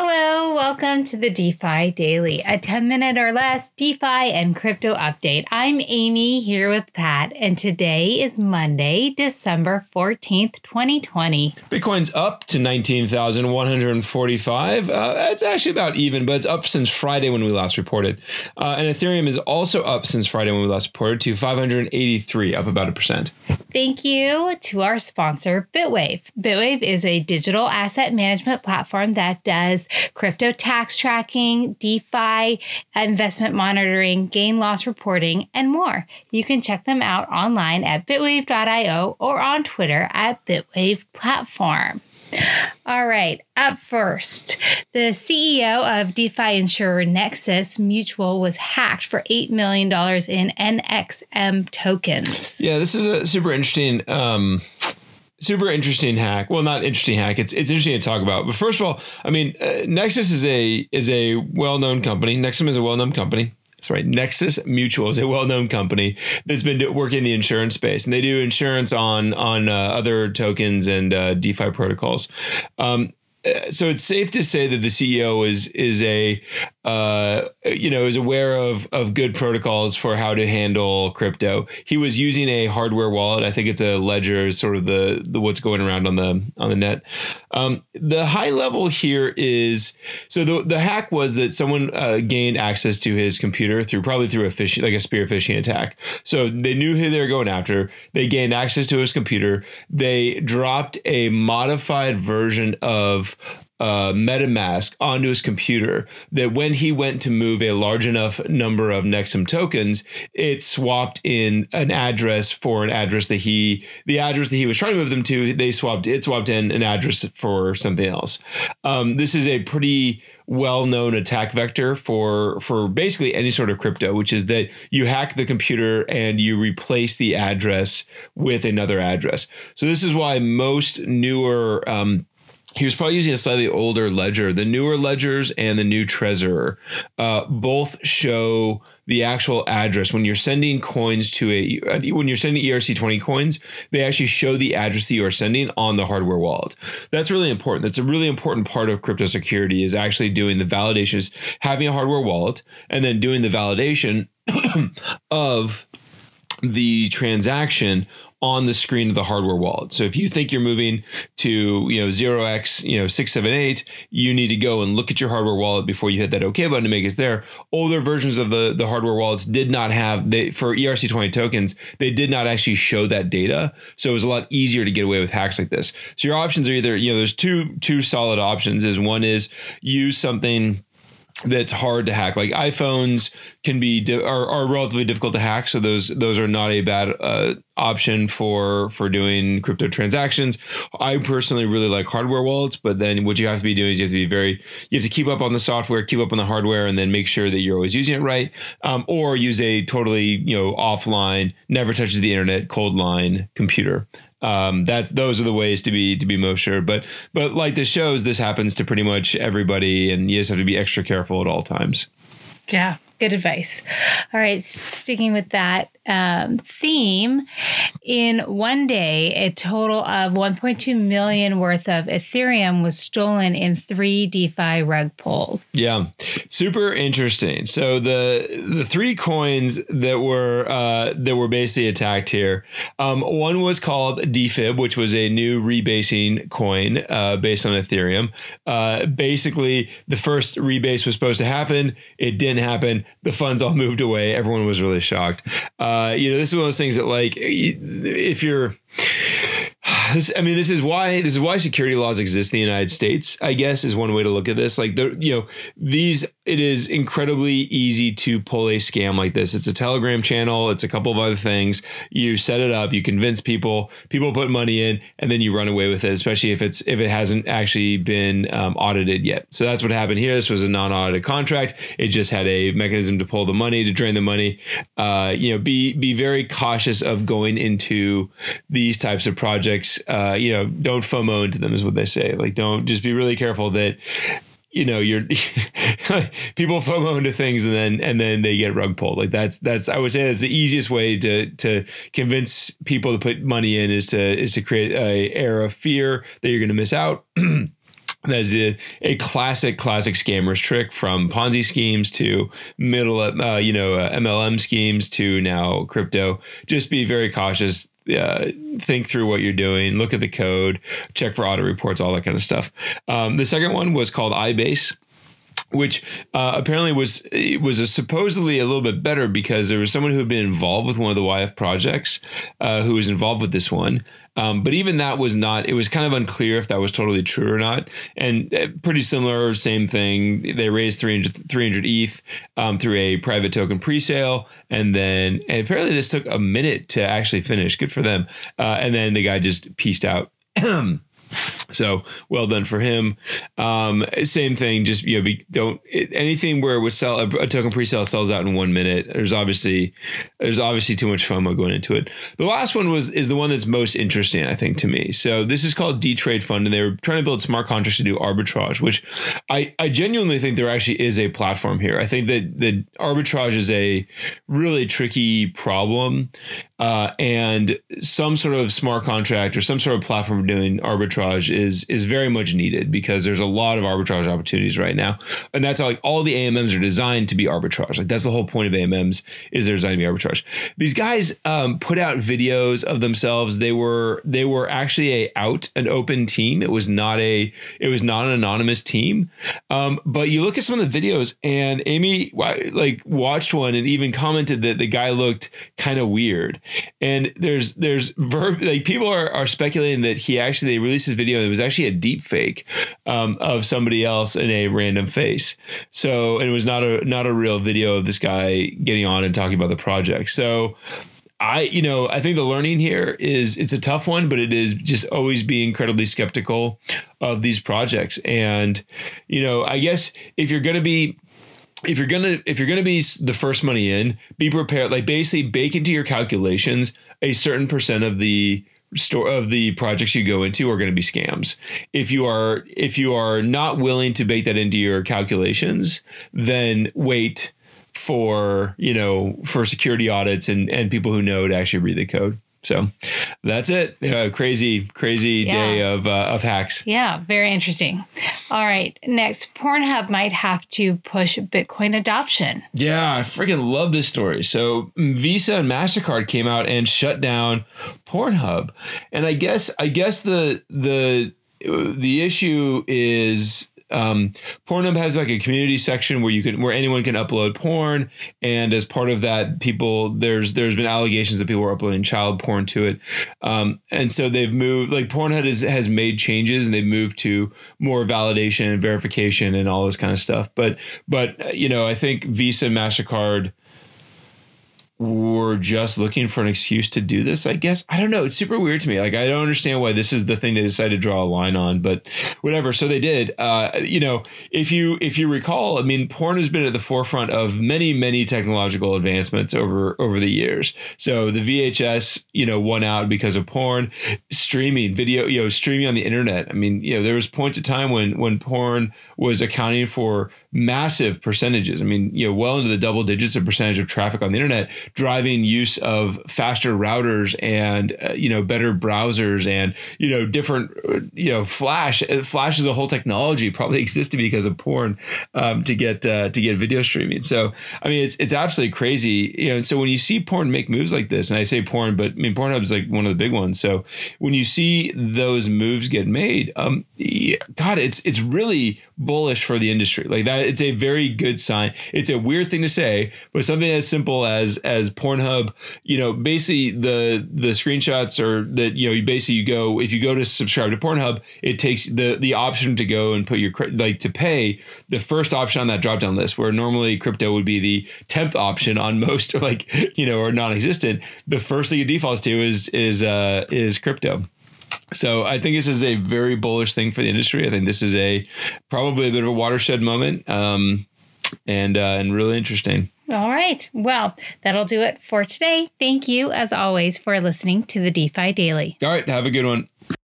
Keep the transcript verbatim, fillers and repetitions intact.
Hello, welcome to the DeFi Daily, a ten minute or less DeFi and crypto update. I'm Amy here with Pat, and today is Monday, December fourteenth, twenty twenty. Bitcoin's up to nineteen thousand one hundred forty-five. Uh, it's actually about even, but it's up since Friday when we last reported. Uh, and Ethereum is also up since Friday when we last reported to five hundred eighty-three, up about a percent. Thank you to our sponsor, Bitwave. Bitwave is a digital asset management platform that does crypto tax tracking, DeFi, investment monitoring, gain loss reporting, and more. You can check them out online at bitwave dot io or on Twitter at Bitwave Platform. All right, up first, the C E O of DeFi insurer Nexus Mutual was hacked for eight million dollars in N X M tokens. Yeah, this is a super interesting um Super interesting hack. Well, not interesting hack. It's it's interesting to talk about. But first of all, I mean, uh, Nexus is a is a well-known company. Nexum is a well-known company. That's right. Nexus Mutual is a well-known company that's been do, working in the insurance space, and they do insurance on on uh, other tokens and uh, DeFi protocols. Um, so it's safe to say that the C E O is is a uh, you know is aware of of good protocols for how to handle crypto. He was using a hardware wallet. I think it's a Ledger, sort of the, the what's going around on the on the net. Um, the high level here is so the the hack was that someone uh, gained access to his computer through probably through a phishing, like a spear phishing attack. So they knew who they were going after. They gained access to his computer. They dropped a modified version of Uh, MetaMask onto his computer that when he went to move a large enough number of Nexum tokens, it swapped in an address for an address that he, the address that he was trying to move them to, they swapped, it swapped in an address for something else. Um, this is a pretty well-known attack vector for for basically any sort of crypto, which is that you hack the computer and you replace the address with another address. So this is why most newer um, he was probably using a slightly older ledger. The newer ledgers and the new Trezor uh, both show the actual address. When you're sending coins to a, when you're sending E R C twenty coins, they actually show the address that you are sending on the hardware wallet. That's really important. That's a really important part of crypto security, is actually doing the validations, having a hardware wallet, and then doing the validation of the transaction on the screen of the hardware wallet. So if you think you're moving to, you know, zero x, you know, six seven eight, you need to go and look at your hardware wallet before you hit that OK button to make it there. Older versions of the, the hardware wallets did not have, they, for E R C twenty tokens, they did not actually show that data. So it was a lot easier to get away with hacks like this. So your options are either, you know, there's two, two solid options. Is one is use something that's hard to hack. Like iPhones can be di- are, are relatively difficult to hack, so those those are not a bad uh, option for for doing crypto transactions. I personally really like hardware wallets, but then what you have to be doing is you have to be very you have to keep up on the software, keep up on the hardware, and then make sure that you're always using it right. Um, or use a totally you know offline, never touches the internet, cold line computer. Um, that's those are the ways to be to be most sure. But but like this shows, this happens to pretty much everybody, and you just have to be extra careful at all times. Yeah, good advice. All right, sticking with that um, theme, in one day, a total of one point two million worth of Ethereum was stolen in three DeFi rug pulls. Yeah, super interesting. So the the three coins that were uh, that were basically attacked here, um, one was called D F I B, which was a new rebasing coin uh, based on Ethereum. Uh, basically, the first rebase was supposed to happen. It didn't happen. The funds all moved away. Everyone was really shocked. Uh, you know, this is one of those things that, like, if you're This, I mean, this is why this is why security laws exist in the United States, I guess, is one way to look at this. Like, the, you know, these it is incredibly easy to pull a scam like this. It's a Telegram channel. It's a couple of other things. You set it up. You convince people. People put money in, and then you run away with it, especially if it's if it hasn't actually been um, audited yet. So that's what happened here. This was a non-audited contract. It just had a mechanism to pull the money, to drain the money. Uh, you know, be be very cautious of going into these types of projects. Uh, you know, don't FOMO into them is what they say. Like, don't just be really careful that, you know, you're people FOMO into things and then and then they get rug pulled. Like that's that's I would say that's the easiest way to to convince people to put money in is to is to create a air of fear that you're going to miss out. That's a, a classic, classic scammers trick, from Ponzi schemes to middle, uh, you know, uh, M L M schemes to now crypto. Just be very cautious. Uh, think through what you're doing. Look at the code. Check for audit reports. All that kind of stuff. Um, the second one was called iBase, which uh, apparently was was a supposedly a little bit better because there was someone who had been involved with one of the Y F projects uh, who was involved with this one. Um, but even that was not, it was kind of unclear if that was totally true or not. And uh, pretty similar, same thing. They raised three hundred, three hundred E T H um, through a private token presale. And then, and apparently this took a minute to actually finish. Good for them. Uh, and then the guy just pieced out. So well done for him. Um, same thing. Just, you know, be, don't it, anything where it would sell a, a token pre-sale sells out in one minute. There's obviously there's obviously too much FOMO going into it. The last one was is the one that's most interesting, I think, to me. So this is called D-Trade Fund, and they were trying to build smart contracts to do arbitrage, which I, I genuinely think there actually is a platform here. I think that the arbitrage is a really tricky problem, uh, and some sort of smart contract or some sort of platform for doing arbitrage is is very much needed, because there's a lot of arbitrage opportunities right now, and that's how, like, all the A M Ms are designed to be arbitrage. Like, that's the whole point of A M Ms, is they're designed to be arbitrage. These guys um, put out videos of themselves. They were they were actually a out an open team. It was not a it was not an anonymous team. Um, but you look at some of the videos, and Amy like watched one and even commented that the guy looked kind of weird. And there's there's verb like people are are speculating that he actually they released his video. It was actually a deep fake um, of somebody else in a random face. So, and it was not a not a real video of this guy getting on and talking about the project. So I, you know, I think the learning here is it's a tough one, but it is just always be incredibly skeptical of these projects. And, you know, I guess if you're going to be If you're gonna if you're gonna be the first money in, be prepared. Like, basically bake into your calculations a certain percent of the store of the projects you go into are going to be scams. If you are if you are not willing to bake that into your calculations, then wait for, you know, for security audits and and people who know to actually read the code. So that's it. Uh, crazy, crazy yeah. day of uh, of hacks. Yeah, very interesting. All right. Next, Pornhub might have to push Bitcoin adoption. Yeah, I freaking love this story. So Visa and MasterCard came out and shut down Pornhub. And I guess I guess the the the issue is Um, Pornhub has like a community section where you can, where anyone can upload porn, and as part of that, people there's there's been allegations that people are uploading child porn to it, um, and so they've moved. Like, Pornhub has has made changes, and they've moved to more validation and verification and all this kind of stuff. But but you know, I think Visa and MasterCard were just looking for an excuse to do this, I guess. I don't know. It's super weird to me. Like, I don't understand why this is the thing they decided to draw a line on, but whatever. So they did. Uh, you know, if you if you recall, I mean, porn has been at the forefront of many, many technological advancements over over the years. So the V H S, you know, won out because of porn. Streaming video, you know, streaming on the internet. I mean, you know, there was points of time when when porn was accounting for massive percentages. I mean, you know, well into the double digits of percentage of traffic on the internet, driving use of faster routers and, uh, you know, better browsers and, you know, different, you know, Flash. Flash is a whole technology probably existed because of porn um, to get uh, to get video streaming. So, I mean, it's it's absolutely crazy. You know, so when you see porn make moves like this, and I say porn, but I mean, Pornhub is like one of the big ones. So when you see those moves get made, um, yeah, God, it's it's really bullish for the industry. Like that, it's a very good sign. It's a weird thing to say, but something as simple as as Pornhub, you know, basically the the screenshots are that, you know, you basically you go, if you go to subscribe to Pornhub, it takes the the option to go and put your, like, to pay the first option on that drop down list, where normally crypto would be the tenth option on most, or like, you know, or non-existent. The first thing it defaults to is is uh is crypto. So I think this is a very bullish thing for the industry. I think this is a probably a bit of a watershed moment, um, and uh, and really interesting. All right. Well, that'll do it for today. Thank you, as always, for listening to the DeFi Daily. All right. Have a good one.